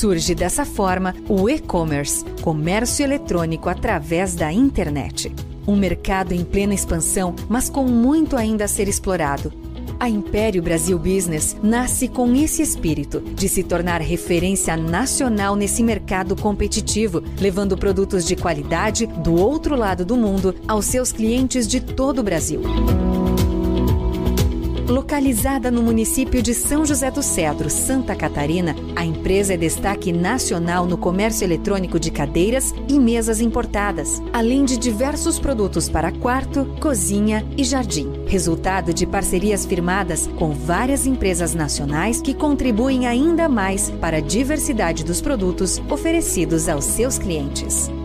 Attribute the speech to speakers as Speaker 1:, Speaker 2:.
Speaker 1: Surge dessa forma o e-commerce, comércio eletrônico através da internet. Um mercado em plena expansão, mas com muito ainda a ser explorado. A Império Brasil Business nasce com esse espírito de se tornar referência nacional nesse mercado competitivo, levando produtos de qualidade do outro lado do mundo aos seus clientes de todo o Brasil. Localizada no município de São José do Cedro, Santa Catarina, a empresa é destaque nacional no comércio eletrônico de cadeiras e mesas importadas, além de diversos produtos para quarto, cozinha e jardim. Resultado de parcerias firmadas com várias empresas nacionais que contribuem ainda mais para a diversidade dos produtos oferecidos aos seus clientes.